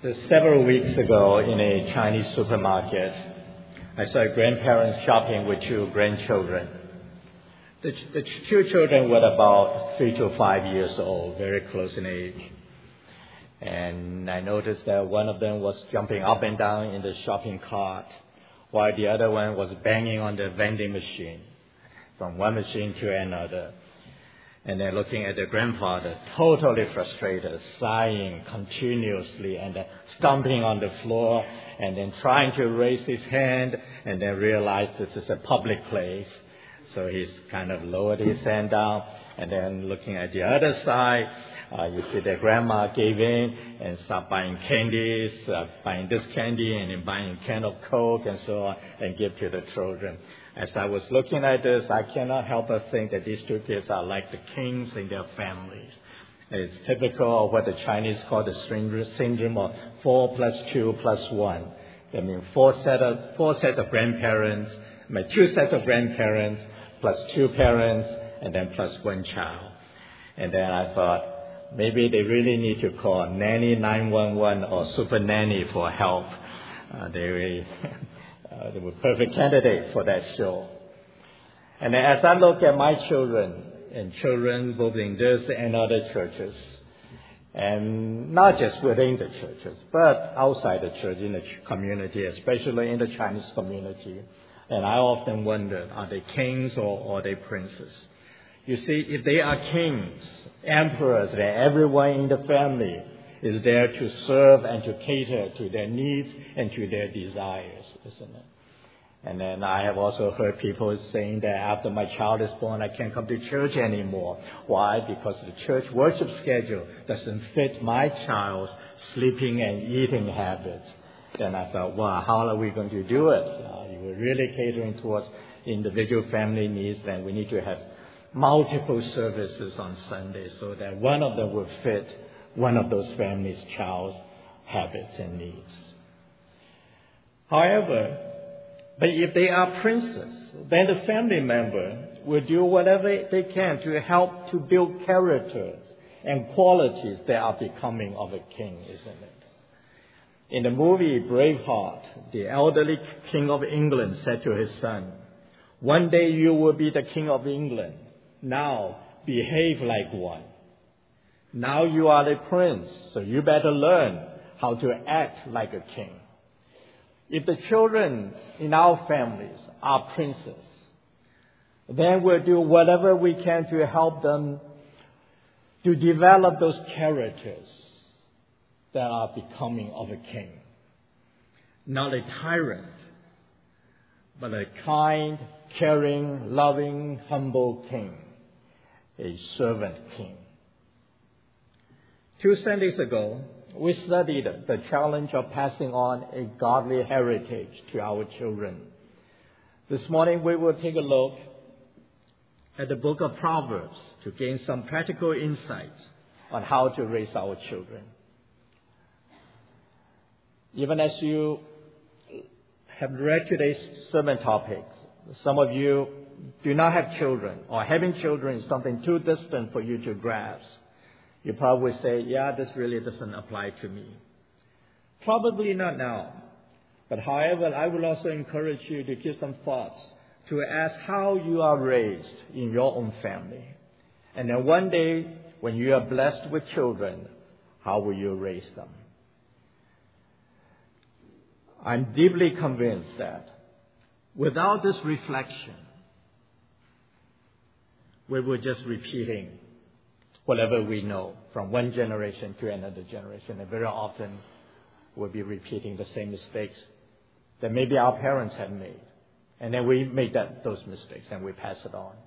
Several weeks ago in a Chinese supermarket, I saw grandparents shopping with two grandchildren. The two children were about 3 to 5 years old, very close in age. And I noticed that one of them was jumping up and down in the shopping cart, while the other one was banging on the vending machine, from one machine to another. And then looking at the grandfather, totally frustrated, sighing continuously and stomping on the floor, and then trying to raise his hand, and then realized this is a public place. So he's kind of lowered his hand down, and then looking at the other side, you see that grandma gave in and stopped buying candies, buying this candy, and then buying a can of Coke and so on, and give to the children. As I was looking at this, I cannot help but think that these two kids are like the kings in their families. It's typical of what the Chinese call the syndrome of 4 + 2 + 1. That means four sets of grandparents, 2 sets of grandparents, plus 2 parents, and then plus 1 child. And then I thought, maybe they really need to call Nanny 911 or Super Nanny for help. They were perfect candidates for that show. And then as I look at my children, and children both in this and other churches, and not just within the churches, but outside the church, in the community, especially in the Chinese community, and I often wonder, are they kings or are they princes? You see, if they are kings, emperors, then everyone in the family is there to serve and to cater to their needs and to their desires, isn't it? And then I have also heard people saying that after my child is born, I can't come to church anymore. Why? Because the church worship schedule doesn't fit my child's sleeping and eating habits. Then I thought, wow, how are we going to do it? If we're really catering towards individual family needs, then we need to have multiple services on Sunday so that one of them will fit one of those families' child's habits and needs. However, but if they are princes, then the family member will do whatever they can to help to build characters and qualities that are becoming of a king, isn't it? In the movie Braveheart, the elderly king of England said to his son, "One day you will be the king of England. Now behave like one. Now you are the prince, so you better learn how to act like a king." If the children in our families are princes, then we'll do whatever we can to help them to develop those characters that are becoming of a king. Not a tyrant, but a kind, caring, loving, humble king, a servant king. 2 Sundays ago, we studied the challenge of passing on a godly heritage to our children. This morning we will take a look at the book of Proverbs to gain some practical insights on how to raise our children. Even as you have read today's sermon topics, some of you do not have children, or having children is something too distant for you to grasp. You probably say, yeah, this really doesn't apply to me. Probably not now. But however, I will also encourage you to give some thoughts to ask how you are raised in your own family. And then one day, when you are blessed with children, how will you raise them? I'm deeply convinced that without this reflection, we were just repeating whatever we know from one generation to another generation. And very often we'll be repeating the same mistakes that maybe our parents had made. And then we make those mistakes and we pass it on.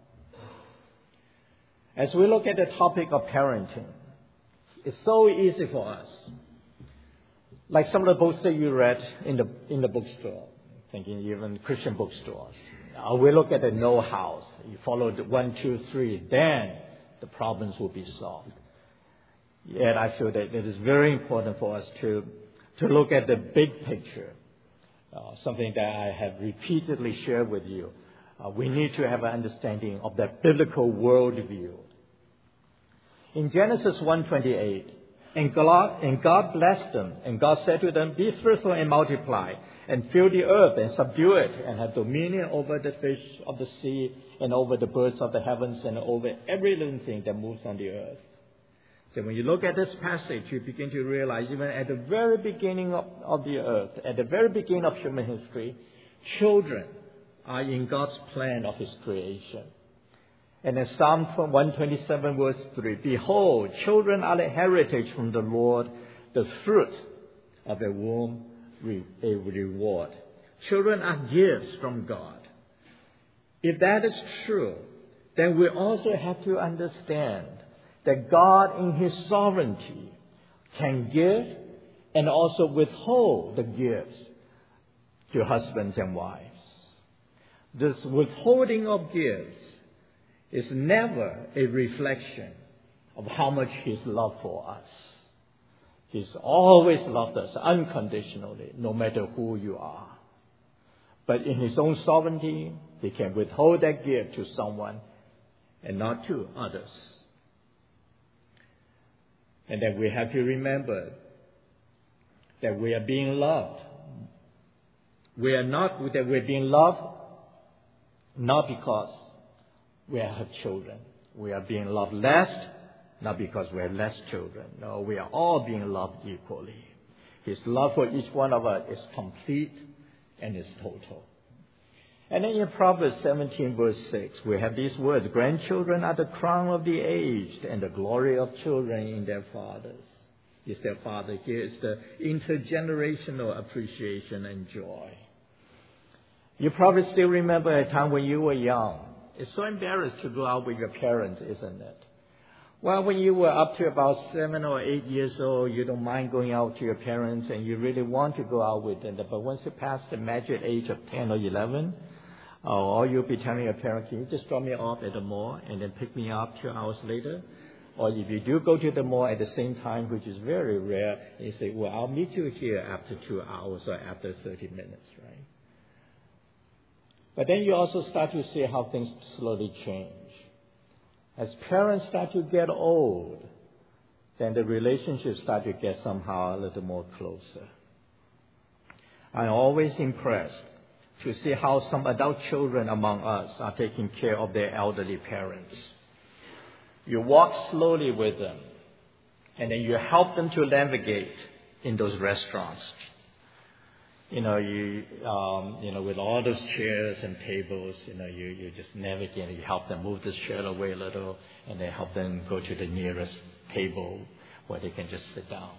As we look at the topic of parenting, it's so easy for us. Like some of the books that you read in the bookstore, thinking even Christian bookstores. We look at the know-hows. You follow the 1, 2, 3, then the problems will be solved. Yet I feel that it is very important for us to look at the big picture, something that I have repeatedly shared with you. We need to have an understanding of that biblical worldview. In Genesis 1:28, And God blessed them. And God said to them, be fruitful and multiply, and fill the earth and subdue it, and have dominion over the fish of the sea, and over the birds of the heavens, and over every living thing that moves on the earth. So when you look at this passage, you begin to realize even at the very beginning of the earth, at the very beginning of human history, children are in God's plan of His creation. And in Psalm 127 verse 3, behold, children are the heritage from the Lord, the fruit of a womb a reward. Children are gifts from God. If that is true, then we also have to understand that God in His sovereignty can give and also withhold the gifts to husbands and wives. This withholding of gifts is never a reflection of how much He's loved for us. He's always loved us unconditionally, no matter who you are. But in His own sovereignty, He can withhold that gift to someone and not to others. And then we have to remember that we are being loved. We're being loved not because we have children. We are being loved less, not because we have less children. No, we are all being loved equally. His love for each one of us is complete and is total. And then in Proverbs 17 verse 6, we have these words, grandchildren are the crown of the aged, and the glory of children in their fathers. Is their father. Here is the intergenerational appreciation and joy. You probably still remember a time when you were young. It's so embarrassed to go out with your parents, isn't it? Well, when you were up to about 7 or 8 years old, you don't mind going out to your parents and you really want to go out with them. But once you pass the magic age of 10 or 11, or you'll be telling your parents, can you just drop me off at the mall and then pick me up 2 hours later? Or if you do go to the mall at the same time, which is very rare, you say, well, I'll meet you here after 2 hours or after 30 minutes, right? But then you also start to see how things slowly change. As parents start to get old, then the relationships start to get somehow a little more closer. I'm always impressed to see how some adult children among us are taking care of their elderly parents. You walk slowly with them, and then you help them to navigate in those restaurants. With all those chairs and tables, you just navigate. You help them move this chair away a little, and then help them go to the nearest table where they can just sit down.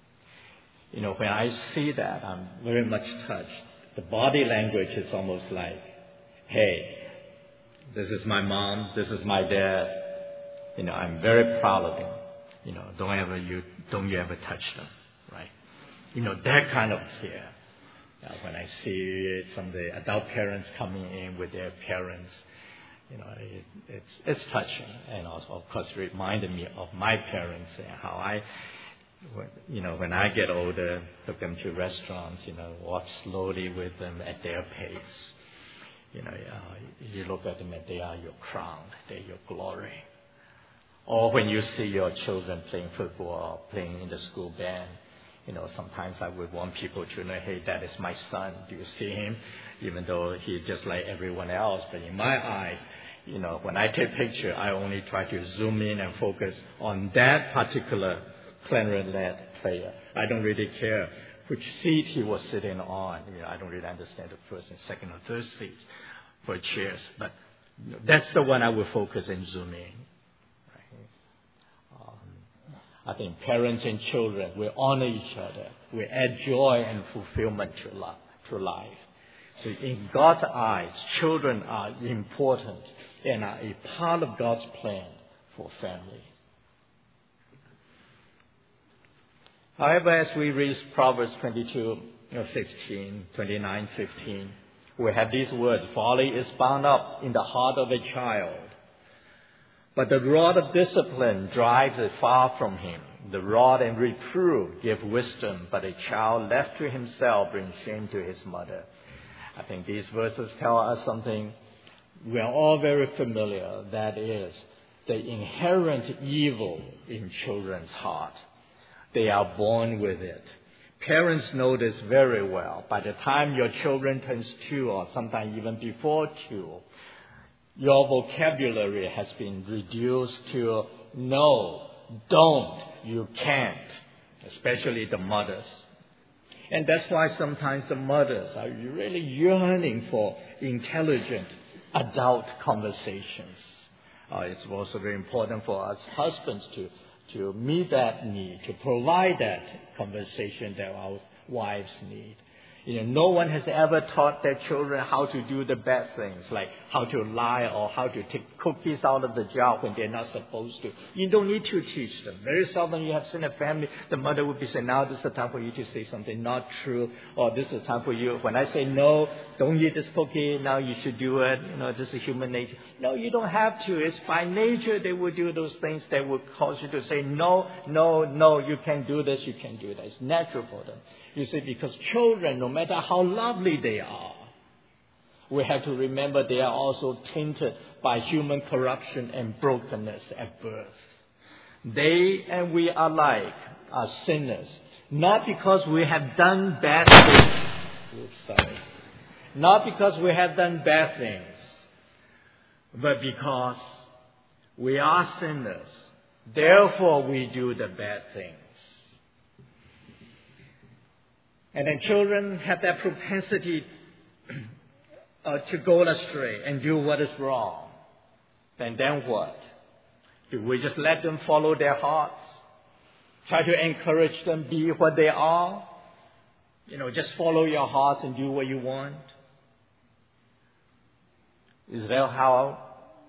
When I see that, I'm very much touched. The body language is almost like, hey, this is my mom, this is my dad. I'm very proud of them. Don't you ever touch them, right? That kind of care. When I see some of the adult parents coming in with their parents, it's touching, and also, of course, reminded me of my parents and how when I get older, took them to restaurants, walk slowly with them at their pace. You look at them and they are your crown, they're your glory. Or when you see your children playing football, playing in the school band, sometimes I would want people to know, hey, that is my son. Do you see him? Even though he's just like everyone else. But in my eyes, when I take a picture, I only try to zoom in and focus on that particular clarinet player. I don't really care which seat he was sitting on. I don't really understand the first and second or third seats for chairs. But that's the one I will focus and zoom in. I think parents and children will honor each other. We add joy and fulfillment to life. So in God's eyes, children are important and are a part of God's plan for family. However, as we read Proverbs 29:15, we have these words, folly is bound up in the heart of a child, but the rod of discipline drives it far from him. The rod and reproof give wisdom, but a child left to himself brings shame to his mother. I think these verses tell us something we are all very familiar. That is the inherent evil in children's heart. They are born with it. Parents know this very well. By the time your children turns 2 or sometimes even before 2, your vocabulary has been reduced to no, don't, you can't, especially the mothers. And that's why sometimes the mothers are really yearning for intelligent adult conversations. It's also very important for us husbands to meet that need, to provide that conversation that our wives need. No one has ever taught their children how to do the bad things, like how to lie or how to take cookies out of the jar when they're not supposed to. You don't need to teach them. Very seldom you have seen a family, the mother would be saying, now this is the time for you to say something not true, or this is the time for you. When I say no, don't eat this cookie, now you should do it. This is human nature. No, you don't have to. It's by nature they will do those things that will cause you to say, no, you can't do this, you can't do that. It's natural for them. You see, because children, no matter how lovely they are, we have to remember they are also tainted by human corruption and brokenness at birth. They and we alike are sinners, not because we have done bad things. Not because we have done bad things, but because we are sinners. Therefore, we do the bad things. And then children have that propensity to go astray and do what is wrong. And then what? Do we just let them follow their hearts? Try to encourage them be what they are? Just follow your hearts and do what you want? Is that how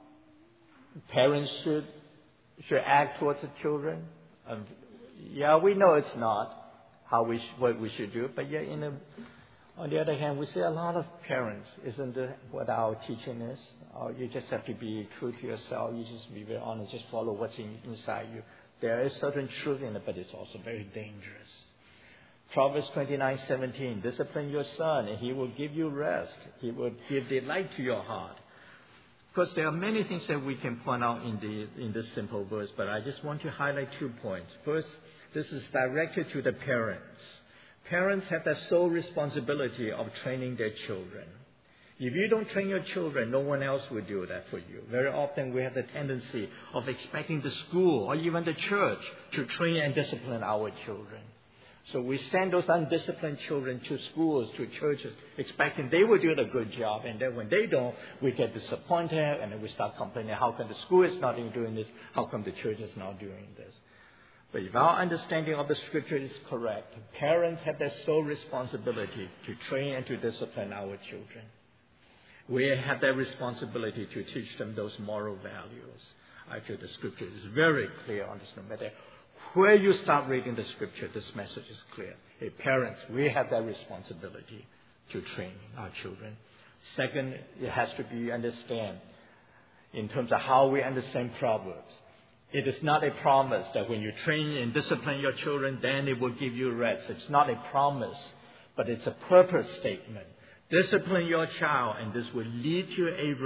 parents should act towards the children? Yeah, we know it's not what we should do, but yet on the other hand, we see a lot of parents, isn't it what our teaching is? You just have to be true to yourself. You just be very honest. Just follow what's inside you. There is certain truth in it, but it's also very dangerous. Proverbs 29:17, discipline your son, and he will give you rest. He will give delight to your heart. Of course, there are many things that we can point out in this simple verse, but I just want to highlight 2 points. First, this is directed to the parents. Parents have the sole responsibility of training their children. If you don't train your children, no one else will do that for you. Very often we have the tendency of expecting the school or even the church to train and discipline our children. So we send those undisciplined children to schools, to churches, expecting they will do a good job. And then when they don't, we get disappointed and then we start complaining, how come the school is not doing this? How come the church is not doing this? But if our understanding of the Scripture is correct, parents have their sole responsibility to train and to discipline our children. We have that responsibility to teach them those moral values. I feel the Scripture is very clear on this. No matter where you start reading the Scripture, this message is clear. Hey, parents, we have that responsibility to train our children. Second, it has to be understand in terms of how we understand Proverbs. It is not a promise that when you train and discipline your children, then it will give you rest. It's not a promise, but it's a purpose statement. Discipline your child, and this will lead to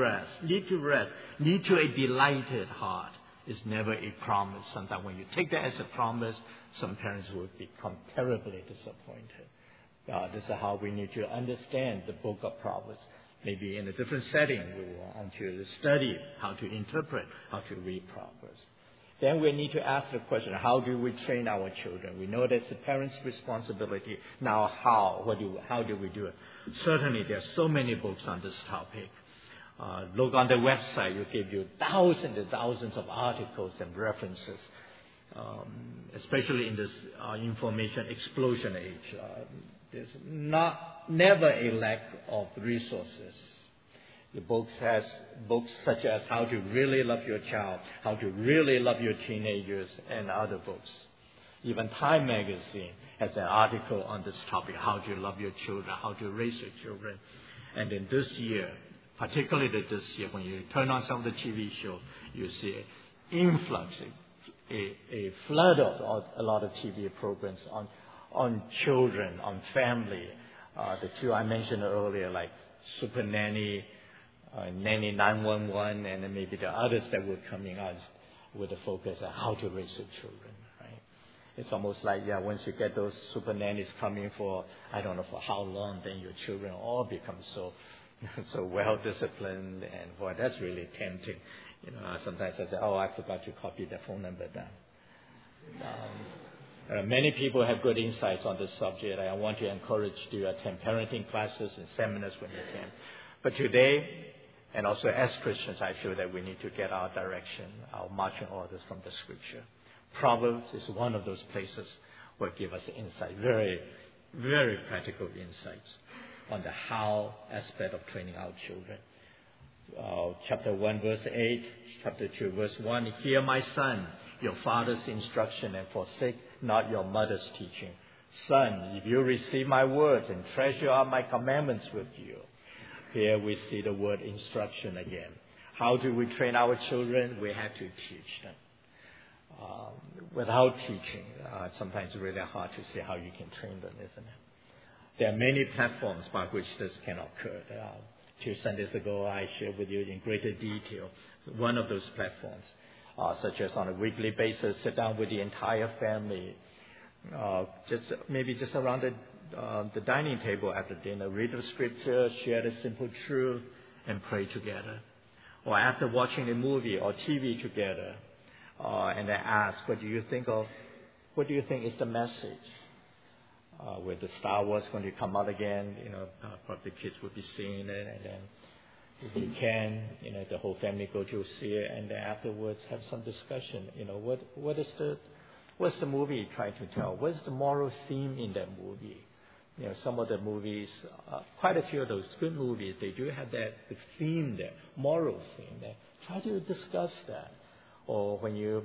lead to a delighted heart. It's never a promise. Sometimes when you take that as a promise, some parents will become terribly disappointed. This is how we need to understand the book of Proverbs. Maybe in a different setting, we will want to study how to interpret, how to read Proverbs. Then we need to ask the question, how do we train our children? We know that's the parents' responsibility. Now how? How do we do it? Certainly there are so many books on this topic. Look on the website, it will give you thousands and thousands of articles and references, especially in this information explosion age. There's never a lack of resources. The books has books such as How to Really Love Your Child, How to Really Love Your Teenagers, and other books. Even Time Magazine has an article on this topic, how to love your children, how to raise your children. And then this year, particularly this year, when you turn on some of the TV shows, you see an influx, a flood of a lot of TV programs on children, on family. The 2 I mentioned earlier, like Super Nanny, Nanny 911, and then maybe the others that were coming out with a focus on how to raise your children, right? It's almost like, once you get those super nannies coming for, I don't know for how long, then your children all become so well disciplined, and boy, that's really tempting. Sometimes I say, I forgot to copy the phone number down. Many people have good insights on this subject. I want to encourage you to attend parenting classes and seminars when you can. But today, and also as Christians, I feel that we need to get our direction, our marching orders from the Scripture. Proverbs is one of those places where give us insight, very, very practical insights on the how aspect of training our children. Chapter 1, verse 8, chapter 2, verse 1, hear my son, your father's instruction, and forsake not your mother's teaching. Son, if you receive my words and treasure up my commandments with you. Here we see the word instruction again. How do we train our children? We have to teach them. Without teaching, sometimes it's really hard to see how you can train them, isn't it? There are many platforms by which this can occur. 2 Sundays ago, I shared with you in greater detail one of those platforms, such as on a weekly basis, sit down with the entire family, just around the dining table after dinner, read the Scripture, share the simple truth, and pray together. Or after watching a movie or TV together, and they ask, what do you think is the message? With the Star Wars going to come out again, probably kids will be seeing it, and then if you can, the whole family go to see it, and then afterwards have some discussion. What's the movie trying to tell? What's the moral theme in that movie? Some of the movies, quite a few of those good movies, they do have the theme there, moral theme there. Try to discuss that. Or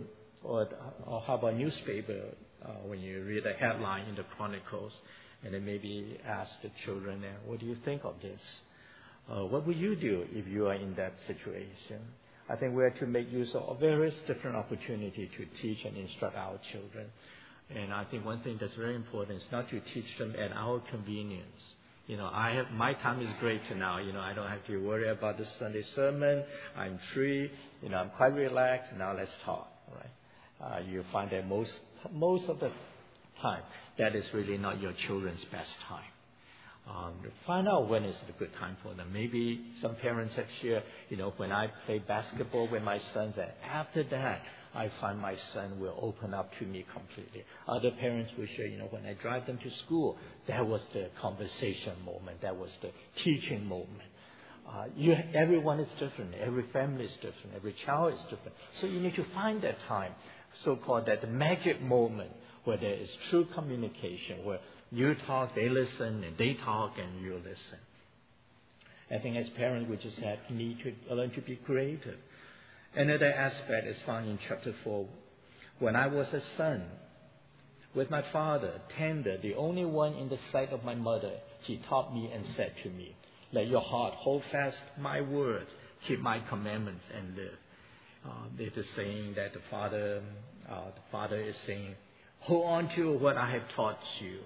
how about newspaper? When you read a headline in the Chronicles, and then maybe ask the children, what do you think of this? What would you do if you are in that situation? I think we have to make use of various different opportunities to teach and instruct our children. And I think one thing that's very important is not to teach them at our convenience. My time is great now. I don't have to worry about the Sunday sermon. I'm free. I'm quite relaxed. Now let's talk. Right? You find that most of the time, that is really not your children's best time. Find out when is the good time for them. Maybe some parents have shared, when I play basketball with my sons, and after that, I find my son will open up to me completely. Other parents will share, when I drive them to school, that was the conversation moment. That was the teaching moment. Everyone is different. Every family is different. Every child is different. So you need to find that time, so-called that magic moment where there is true communication, where you talk, they listen, and they talk, and you listen. I think as parents, we just need to learn to be creative. Another aspect is found in chapter 4. When I was a son, with my father, tender, the only one in the sight of my mother, he taught me and said to me, let your heart hold fast my words, keep my commandments and live. It is saying that the father is saying, hold on to what I have taught you.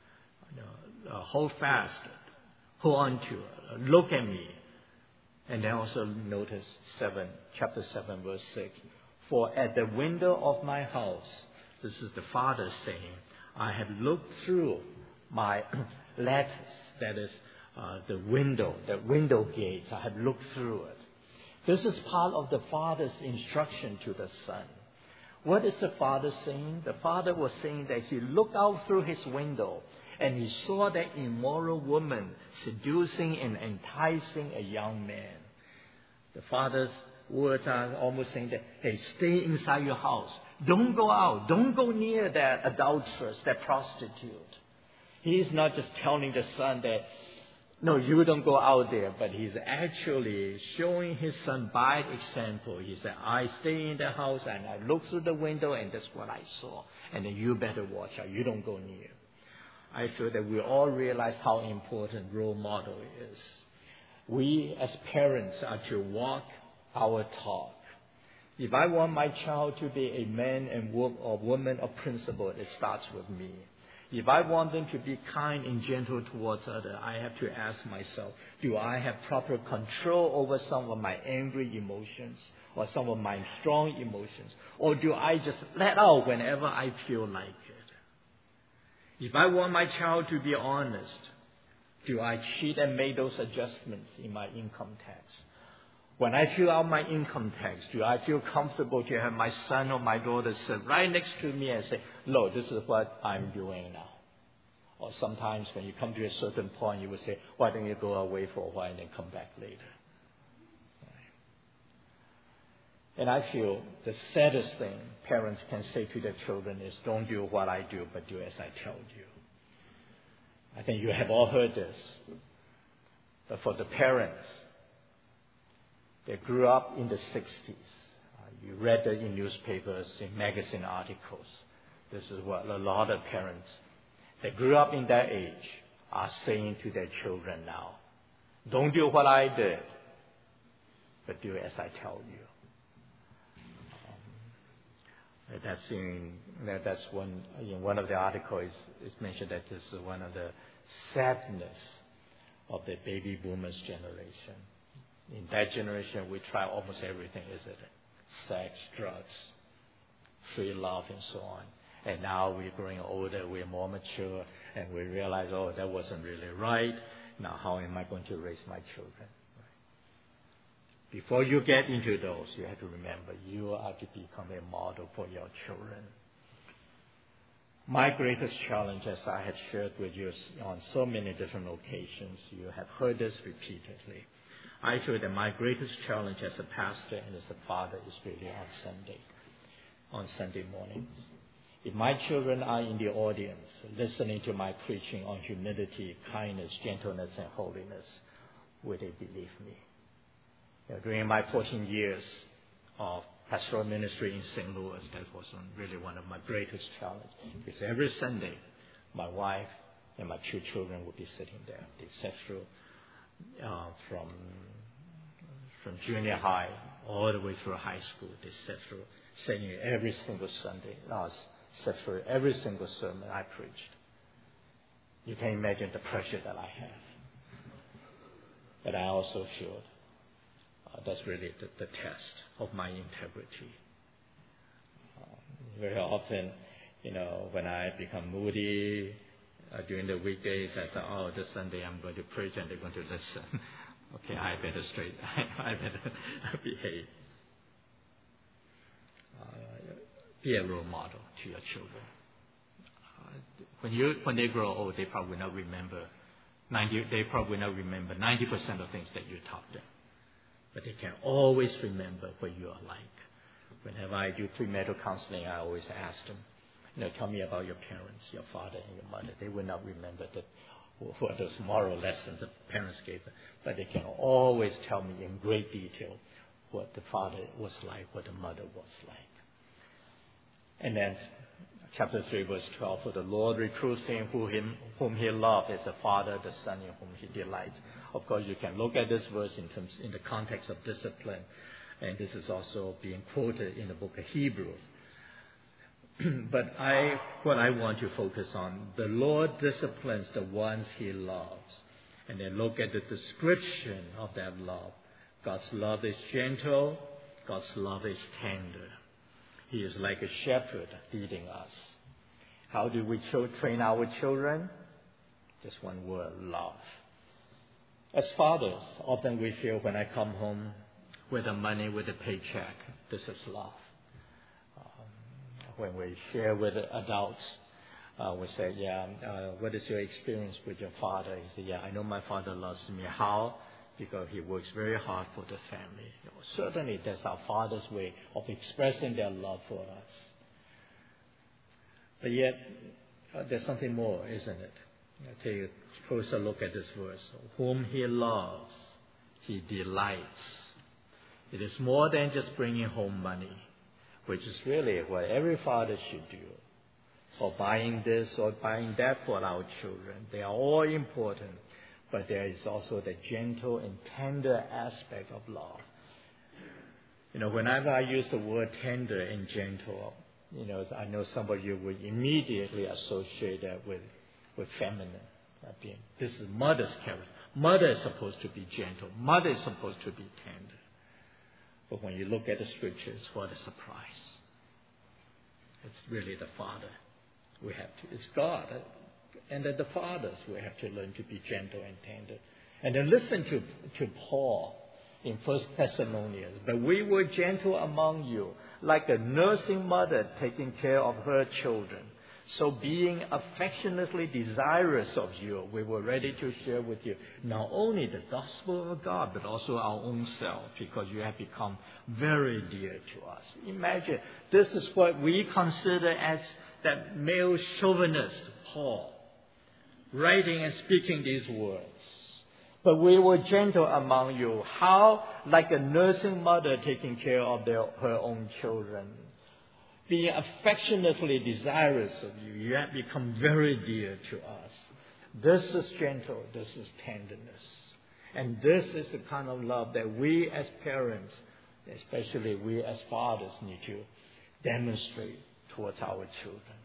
Hold fast. Hold on to it. Look at me. And then also notice chapter 7, verse 6. For at the window of my house, this is the father saying, I have looked through my lattice, that is the window gates. I have looked through it. This is part of the father's instruction to the son. What is the father saying? The father was saying that he looked out through his window and he saw that immoral woman seducing and enticing a young man. The father's words are almost saying that, hey, stay inside your house. Don't go out. Don't go near that adulteress, that prostitute. He is not just telling the son that, no, you don't go out there, but he's actually showing his son by example. He said, I stay in the house and I look through the window and that's what I saw. And then you better watch out. You don't go near. I feel that we all realize how important role model is. We as parents are to walk our talk. If I want my child to be a man and or woman of principle, it starts with me. If I want them to be kind and gentle towards others, I have to ask myself, do I have proper control over some of my angry emotions or some of my strong emotions? Or do I just let out whenever I feel like it? If I want my child to be honest, do I cheat and make those adjustments in my income tax? When I fill out my income tax, do I feel comfortable to have my son or my daughter sit right next to me and say, "Look, this is what I'm doing now"? Or sometimes when you come to a certain point, you will say, "Why don't you go away for a while and then come back later?" And I feel the saddest thing parents can say to their children is, "Don't do what I do, but do as I tell you." I think you have all heard this. But for the parents, they grew up in the 60s. You read it in newspapers, in magazine articles. This is what a lot of parents that grew up in that age are saying to their children now. Don't do what I did, but do as I tell you. That's one. In one of the articles, it's mentioned that this is one of the sadness of the baby boomers generation. In that generation, we try almost everything, isn't it? Sex, drugs, free love, and so on. And now we're growing older, we're more mature, and we realize, oh, that wasn't really right. Now, how am I going to raise my children? Before you get into those, you have to remember you are to become a model for your children. My greatest challenge, as I have shared with you on so many different occasions, you have heard this repeatedly. I feel that my greatest challenge as a pastor and as a father is really on Sunday mornings. If my children are in the audience listening to my preaching on humility, kindness, gentleness, and holiness, will they believe me? During my 14 years of pastoral ministry in St. Louis, that was really one of my greatest challenges. Because every Sunday, my wife and my 2 children would be sitting there. They sat through from junior high all the way through high school. They sat through singing every single Sunday. Sat through every single sermon I preached. You can imagine the pressure that I have. But I also feel that's really the test of my integrity. Very often, when I become moody during the weekdays, I thought, oh, this Sunday I'm going to preach and they're going to listen. Okay, I better behave. Be a role model to your children. When they grow old, they probably not remember 90% of things that you taught them. But they can always remember what you are like. Whenever I do premarital counseling, I always ask them, tell me about your parents, your father and your mother. They will not remember what those moral lessons the parents gave them, but they can always tell me in great detail what the father was like, what the mother was like. And then chapter 3, verse 12, for the Lord reproves him whom he loved as a father, the son in whom he delights. Of course, you can look at this verse in the context of discipline, and this is also being quoted in the book of Hebrews. But what I want to focus on, the Lord disciplines the ones he loves. And then look at the description of that love. God's love is gentle. God's love is tender. He is like a shepherd leading us. How do we train our children? Just one word, love. As fathers, often we feel when I come home with the money, with the paycheck, this is love. When we share with adults, we say, what is your experience with your father? He said, I know my father loves me. How? Because he works very hard for the family. Certainly, that's our Father's way of expressing their love for us. But yet, there's something more, isn't it? I'll take a closer look at this verse. Whom he loves, he delights. It is more than just bringing home money, which is really what every father should do. Or buying this or buying that for our children. They are all important. But there is also the gentle and tender aspect of love. Whenever I use the word tender and gentle, I know some of you will immediately associate that with feminine. This is mother's character. Mother is supposed to be gentle. Mother is supposed to be tender. But when you look at the scriptures, what a surprise. It's really the Father. It's God. And that the fathers will have to learn to be gentle and tender. And then listen to Paul in 1 Thessalonians. But we were gentle among you, like a nursing mother taking care of her children. So being affectionately desirous of you, we were ready to share with you not only the gospel of God, but also our own self, because you have become very dear to us. Imagine, this is what we consider as that male chauvinist Paul, writing and speaking these words. But we were gentle among you. How? Like a nursing mother taking care of her own children. Being affectionately desirous of you. You have become very dear to us. This is gentle. This is tenderness. And this is the kind of love that we as parents, especially we as fathers, need to demonstrate towards our children.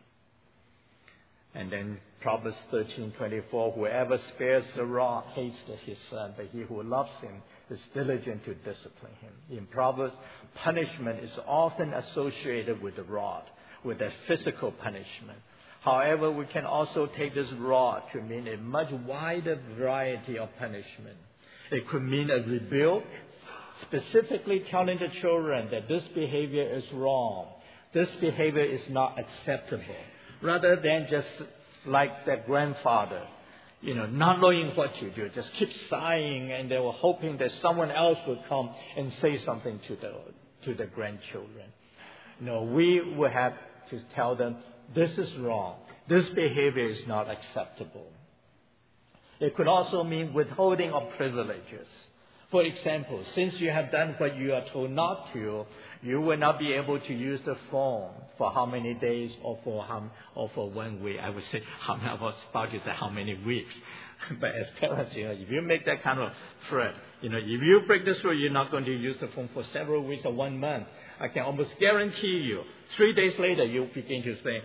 And then Proverbs 13:24, whoever spares the rod hates his son, but he who loves him is diligent to discipline him. In Proverbs, punishment is often associated with the rod, with a physical punishment. However, we can also take this rod to mean a much wider variety of punishment. It could mean a rebuke, specifically telling the children that this behavior is wrong. This behavior is not acceptable. Rather than just like that grandfather, not knowing what to do, just keep sighing, and they were hoping that someone else would come and say something to the grandchildren. No, we will have to tell them, this is wrong. This behavior is not acceptable. It could also mean withholding of privileges. For example, since you have done what you are told not to, you will not be able to use the phone for how many days or for 1 week. I would say, I was about to say how many weeks. But as parents, if you make that kind of threat, if you break this rule, you're not going to use the phone for several weeks or 1 month. I can almost guarantee you, 3 days later, you begin to think,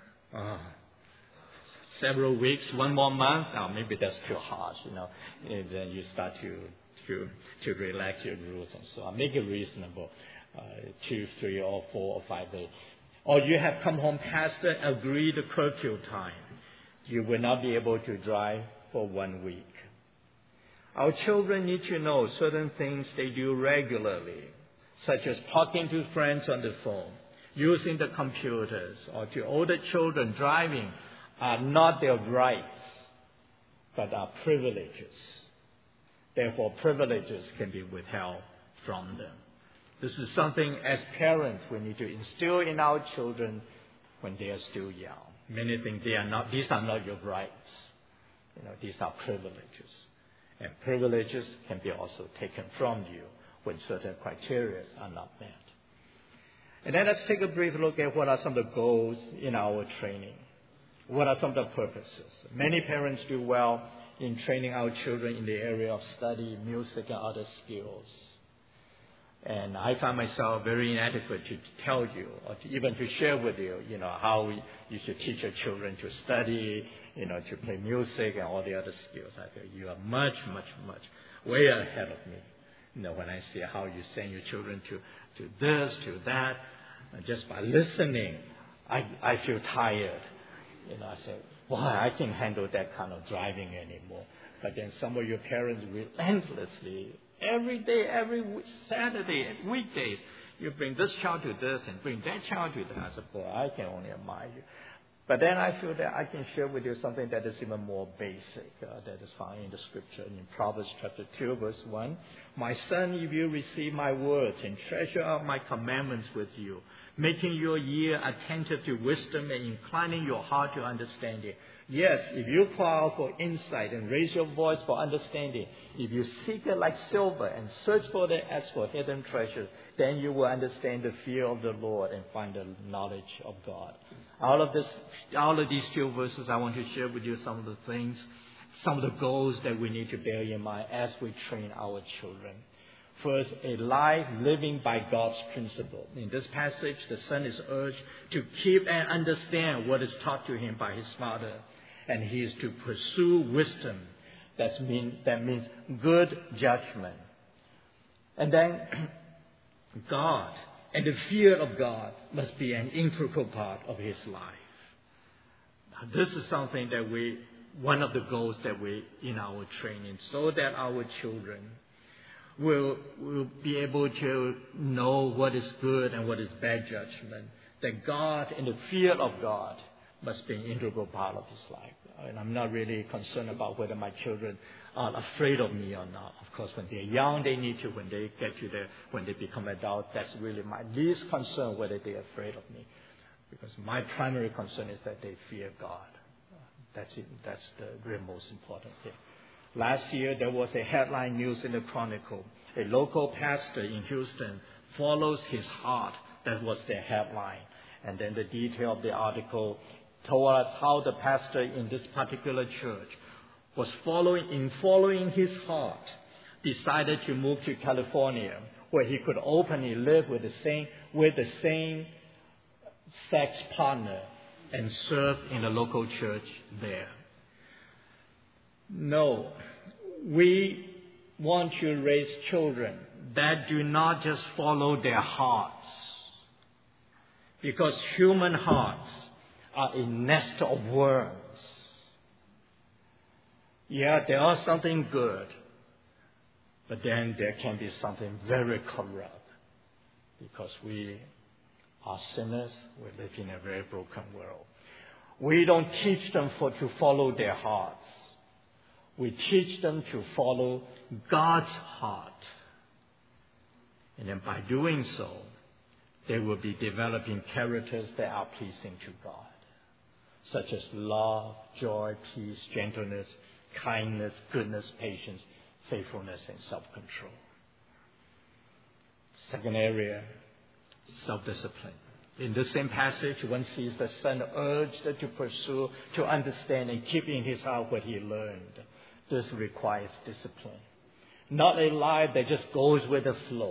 several weeks, 1 more month, maybe that's too harsh, And then you start to relax your rules and so on. Make it reasonable. 2, 3, or 4 or 5 days. Or you have come home past the agreed curfew time. You will not be able to drive for 1 week. Our children need to know certain things they do regularly, such as talking to friends on the phone, using the computers, or to older children, driving are not their rights, but are privileges. Therefore, privileges can be withheld from them. This is something as parents we need to instill in our children when they are still young. Many things these are not your rights. These are privileges. And privileges can be also taken from you when certain criteria are not met. And then let's take a brief look at what are some of the goals in our training. What are some of the purposes? Many parents do well in training our children in the area of study, music, and other skills. And I find myself very inadequate to tell you, or even to share with you, how you should teach your children to study, to play music and all the other skills. I feel you are much, much, much way ahead of me. When I see how you send your children to this, to that, and just by listening, I feel tired. I say, why, I can't handle that kind of driving anymore. But then some of your parents relentlessly, every day, every Saturday, weekdays, you bring this child to this and bring that child to that. I said, boy, I can only admire you. But then I feel that I can share with you something that is even more basic, that is found in the scripture in Proverbs chapter 2, verse 1. My son, if you receive my words and treasure up my commandments with you, making your ear attentive to wisdom and inclining your heart to understanding. Yes, if you cry out for insight and raise your voice for understanding, if you seek it like silver and search for it as for hidden treasures, then you will understand the fear of the Lord and find the knowledge of God. All of these few verses, I want to share with you some of the things, some of the goals that we need to bear in mind as we train our children. First, a life living by God's principle. In this passage, the son is urged to keep and understand what is taught to him by his father. And he is to pursue wisdom. That means good judgment. And then God and the fear of God must be an integral part of his life. Now, this is something that one of the goals that we in our training, so that our children will be able to know what is good and what is bad judgment. That God and the fear of God must be an integral part of his life. And I'm not really concerned about whether my children are afraid of me or not. Of course, when they're young, they need to. When they when they become adults, that's really my least concern, whether they're afraid of me. Because my primary concern is that they fear God. That's it. That's the real most important thing. Last year, there was a headline news in the Chronicle. A local pastor in Houston follows his heart. That was the headline. And then the detail of the article told us how the pastor in this particular church was following his heart, decided to move to California, where he could openly live with the same sex partner and serve in a local church there. No, we want to raise children that do not just follow their hearts, because human hearts are a nest of worms. Yeah, there are something good, but then there can be something very corrupt, because we are sinners. We live in a very broken world. We don't teach them to follow their hearts. We teach them to follow God's heart. And then by doing so, they will be developing characters that are pleasing to God, such as love, joy, peace, gentleness, kindness, goodness, patience, faithfulness, and self-control. Second area, self-discipline. In the same passage, one sees the son urged to pursue, to understand, and keep in his heart what he learned. This requires discipline, not a life that just goes with the flow.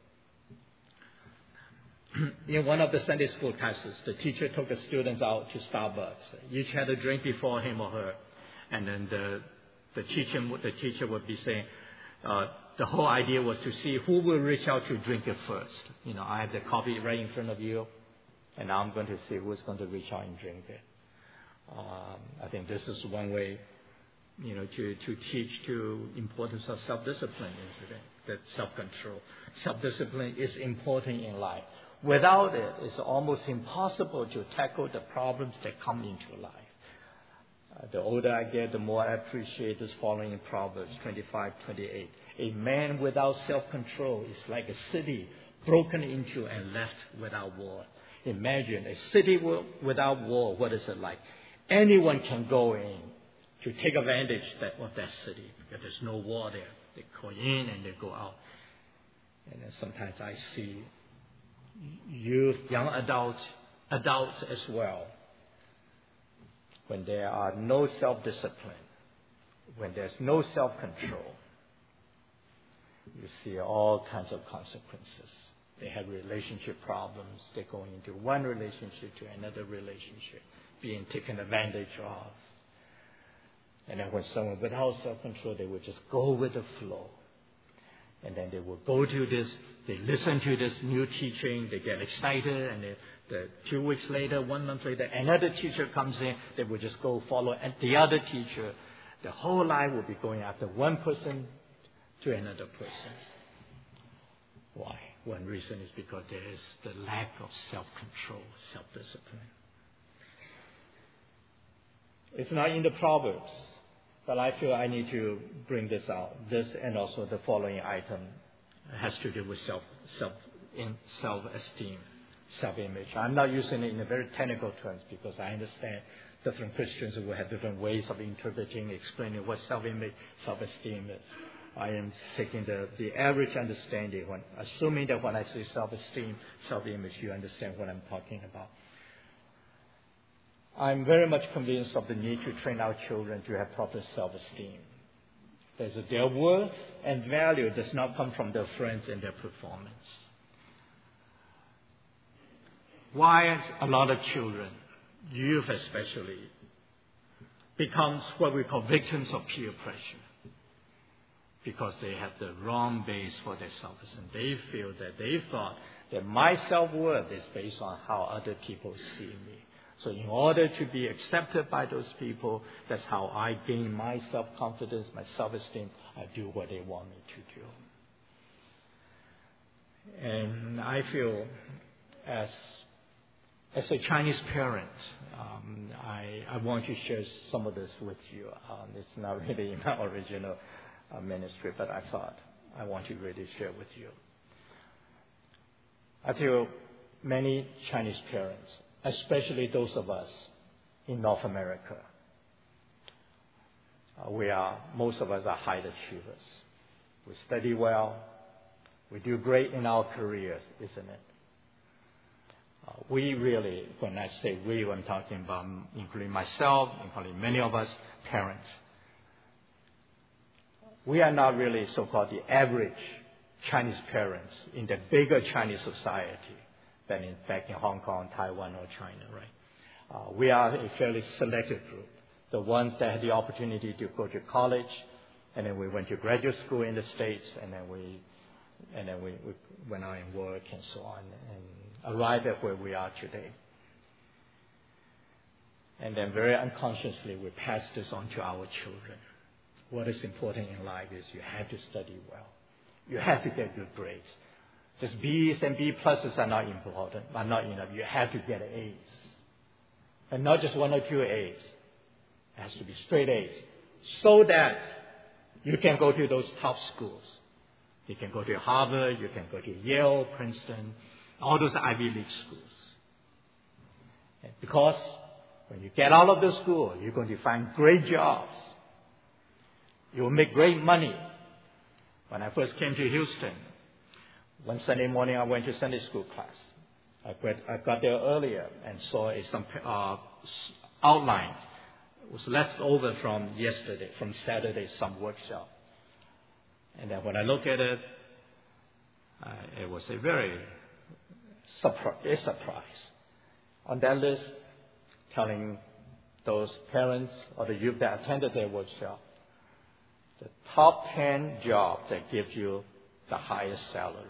In one of the Sunday school classes, the teacher took the students out to Starbucks. Each had a drink before him or her, and then the teacher would be saying, the whole idea was to see who will reach out to drink it first. I have the coffee right in front of you, and now I'm going to see who's going to reach out and drink it. I think this is one way, to teach the importance of self-discipline, that self-control. Self-discipline is important in life. Without it, it's almost impossible to tackle the problems that come into life. The older I get, the more I appreciate this following in Proverbs 25:28. A man without self-control is like a city broken into and left without wall. Imagine a city without wall. What is it like? Anyone can go in to take advantage of that city, because there's no wall there. They go in and they go out. And then sometimes I see youth, young adults as well. When there are no self-discipline, when there's no self-control, you see all kinds of consequences. They have relationship problems. They go into one relationship to another relationship, being taken advantage of. And then when someone without self-control, they would just go with the flow. And then they will go to this, they listen to this new teaching, they get excited, and 2 weeks later, 1 month later, another teacher comes in, they will just go follow the other teacher. The whole life will be going after one person to another person. Why? One reason is because there is the lack of self-control, self-discipline. It's not in the Proverbs, but I feel I need to bring this out. This and also the following item has to do with self-esteem, self-image. I'm not using it in a very technical terms because I understand different Christians will have different ways of interpreting, explaining what self-image, self-esteem is. I am taking the average understanding, assuming that when I say self-esteem, self-image, you understand what I'm talking about. I'm very much convinced of the need to train our children to have proper self-esteem. Their worth and value does not come from their friends and their performance. Why a lot of children, youth especially, becomes what we call victims of peer pressure? Because they have the wrong base for their self-esteem. They thought that my self-worth is based on how other people see me. So in order to be accepted by those people, that's how I gain my self-confidence, my self-esteem. I do what they want me to do. And I feel as a Chinese parent, I want to share some of this with you. It's not really in my original ministry, but I thought I want to really share with you. I feel many Chinese parents, especially those of us in North America, most of us are high achievers. We study well. We do great in our careers, isn't it? We really, when I say we, I'm talking about including myself, including many of us parents. We are not really so-called the average Chinese parents in the bigger Chinese society than back in Hong Kong, Taiwan, or China, right? We are a fairly selected group. The ones that had the opportunity to go to college, and then we went to graduate school in the States, and then we went out and work and so on, and arrived at where we are today. And then very unconsciously, we pass this on to our children. What is important in life is you have to study well. You have to get good grades. Just B's and B pluses are not important, are not enough. You have to get A's. And not just 1 or 2 A's. It has to be straight A's. So that you can go to those top schools. You can go to Harvard, you can go to Yale, Princeton, all those Ivy League schools. Because when you get out of the school, you're going to find great jobs. You will make great money. When I first came to Houston, one Sunday morning I went to Sunday school class. I got there earlier and saw some outlines. It was left over from Saturday, some workshop. And then when I look at it, it was a very surprise. On that list, telling those parents or the youth that attended their workshop, the top 10 jobs that give you the highest salary.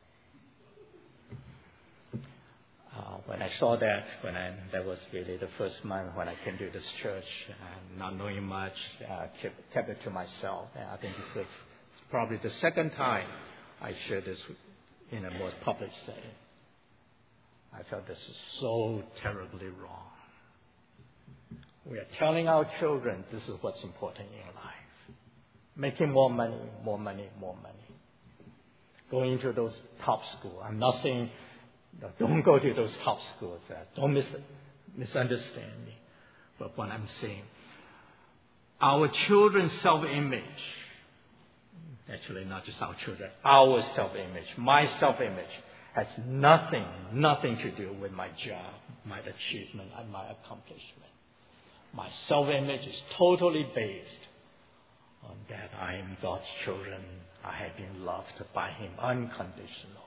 When I saw that, that was really the first month when I came to this church, not knowing much, kept it to myself. And I think it's probably the second time I shared this in a more public setting. I felt this is so terribly wrong. We are telling our children this is what's important in life. Making more money, more money, more money. Going into those top schools. I'm not saying don't go to those top schools. Don't misunderstand me. But what I'm saying, our children's self-image, actually not just our children, our self-image, my self-image, has nothing to do with my job, my achievement, and my accomplishment. My self-image is totally based on that I am God's children. I have been loved by Him unconditionally.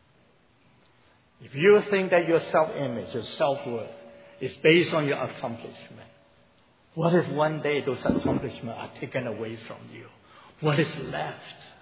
If you think that your self-image, your self-worth is based on your accomplishment, what if one day those accomplishments are taken away from you? What is left?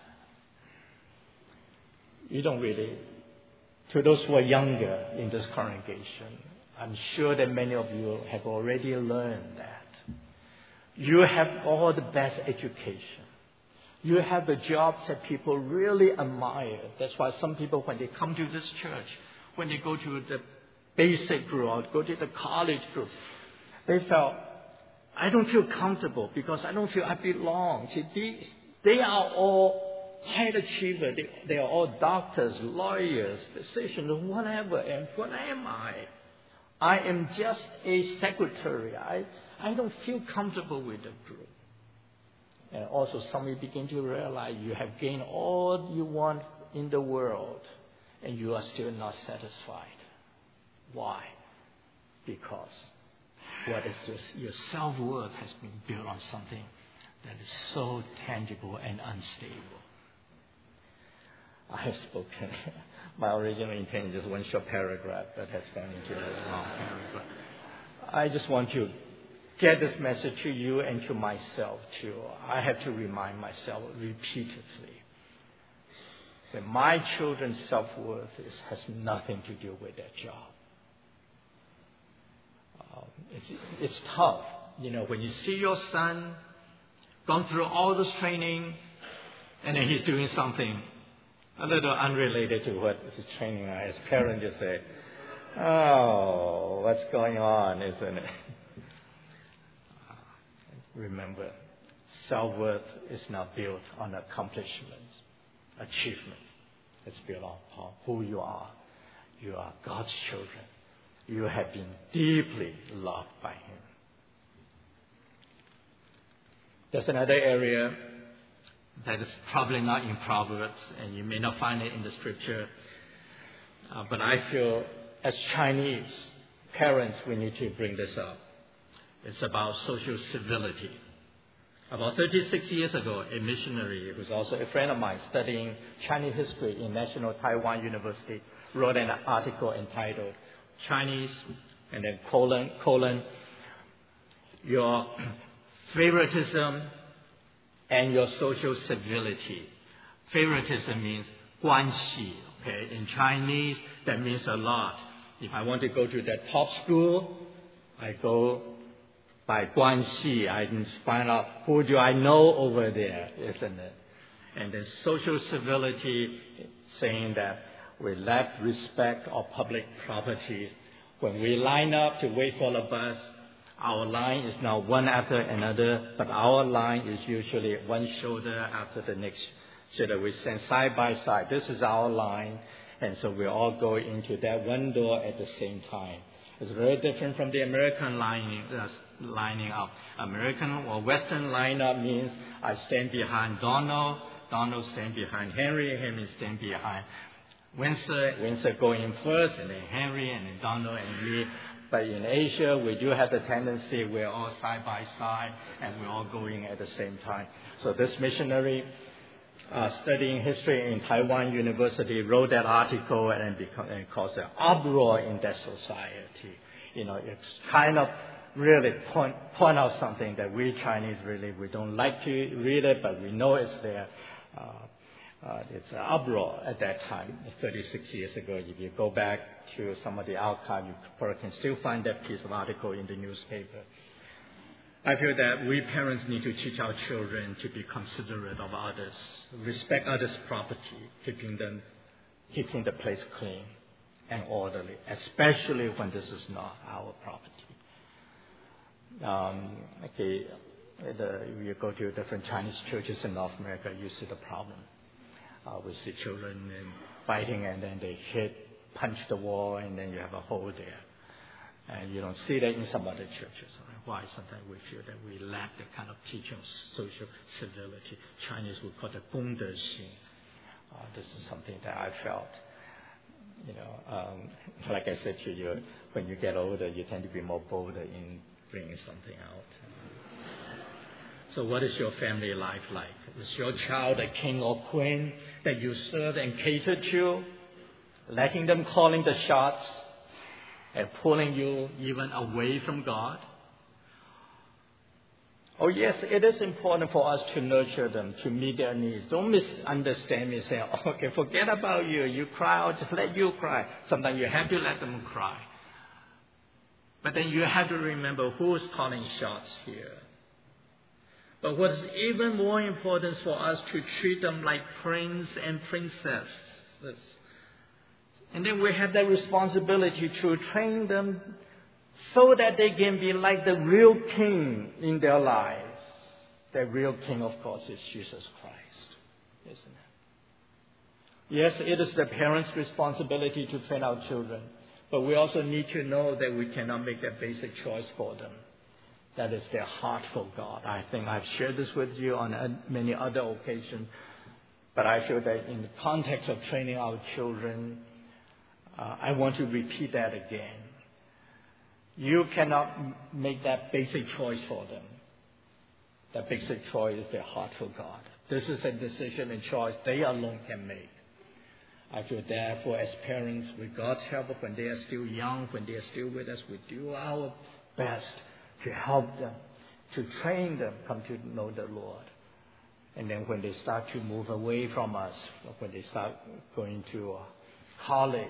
You don't really. To those who are younger in this congregation, I'm sure that many of you have already learned that. You have all the best education. You have the jobs that people really admire. That's why some people, when they come to this church, when they go to the basic group or go to the college group, they felt, I don't feel comfortable because I don't feel I belong. See, they are all high achievers. They are all doctors, lawyers, physicians, whatever. And what am I? I am just a secretary. I don't feel comfortable with the group. And also some of you begin to realize you have gained all you want in the world and you are still not satisfied. Why? Because your self-worth has been built on something that is so tangible and unstable. I have spoken. My original intent is just one short paragraph that has gone into a long paragraph. I just want to get this message to you and to myself too. I have to remind myself repeatedly that my children's self-worth has nothing to do with their job. It's tough, when you see your son gone through all this training, and then he's doing something a little unrelated to what his training is. As parents, you say, "Oh, what's going on, isn't it?" Remember, self-worth is not built on accomplishments, achievements. It's built on who you are. You are God's children. You have been deeply loved by Him. There's another area that is probably not in Proverbs, and you may not find it in the Scripture. But I feel as Chinese parents, we need to bring this up. It's about social civility. About 36 years ago, a missionary who's also a friend of mine studying Chinese history in National Taiwan University wrote an article entitled Chinese, and then colon, your favoritism and your social civility. Favoritism means 关系. Okay, in Chinese, that means a lot. If I want to go to that top school, I go by 关系. I can find out who do I know over there, isn't it? And then social civility, saying that we lack respect of public properties. When we line up to wait for the bus, our line is not one after another, but our line is usually one shoulder after the next, so that we stand side by side. This is our line, and so we all go into that one door at the same time. It's very different from the American lining up. American or Western lineup means I stand behind Donald, Donald stand behind Henry, Henry stand behind Winsor going first, and then Henry, and then Donald and me. But in Asia, we do have the tendency we're all side by side, and we're all going at the same time. So this missionary studying history in Taiwan University wrote that article and caused an uproar in that society. It's kind of really point out something that we Chinese we don't like to read it, but we know it's there. It's an uproar at that time, 36 years ago. If you go back to some of the archive, you probably can still find that piece of article in the newspaper. I feel that we parents need to teach our children to be considerate of others, respect others' property, keeping the place clean and orderly, especially when this is not our property. You go to different Chinese churches in North America, you see the problem. We see children fighting, and then they punch the wall, and then you have a hole there. And you don't see that in some other churches. Why? Sometimes we feel that we lack the kind of teaching of social civility. Chinese would call it 公德心. This is something that I felt. Like I said to you, when you get older, you tend to be more bolder in bringing something out. So what is your family life like? Is your child a king or queen that you serve and cater to, letting them calling the shots and pulling you even away from God? Oh yes, it is important for us to nurture them, to meet their needs. Don't misunderstand me saying, okay, forget about you. You cry, I'll just let you cry. Sometimes you have to let them cry. But then you have to remember who is calling shots here. But what is even more important is for us to treat them like prince and princesses. And then we have that responsibility to train them so that they can be like the real king in their lives. The real king, of course, is Jesus Christ, isn't it? Yes, it is the parents' responsibility to train our children, but we also need to know that we cannot make that basic choice for them. That is their heart for God. I think I've shared this with you on many other occasions, but I feel that in the context of training our children, I want to repeat that again. You cannot make that basic choice for them. The basic choice is their heart for God. This is a decision and choice they alone can make. I feel therefore as parents, with God's help, when they are still young, when they are still with us, we do our best to help them, to train them, come to know the Lord. And then when they start to move away from us, when they start going to college,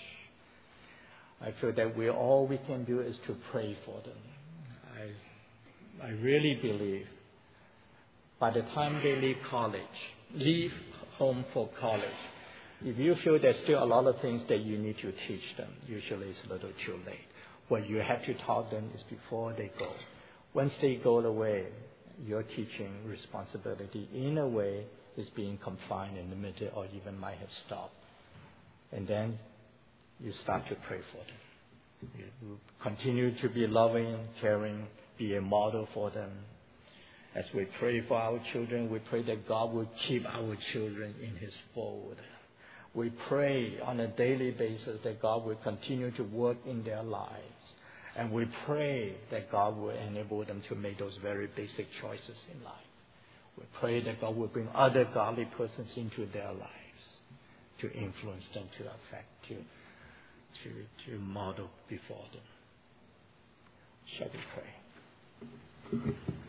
I feel that all we can do is to pray for them. I really believe by the time they leave home for college, if you feel there's still a lot of things that you need to teach them, usually it's a little too late. What you have to taught them is before they go. Once they go away, your teaching responsibility in a way is being confined and limited or even might have stopped. And then you start to pray for them. You continue to be loving, caring, be a model for them. As we pray for our children, we pray that God will keep our children in His fold. We pray on a daily basis that God will continue to work in their lives. And we pray that God will enable them to make those very basic choices in life. We pray that God will bring other godly persons into their lives to influence them, to affect, to model before them. Shall we pray?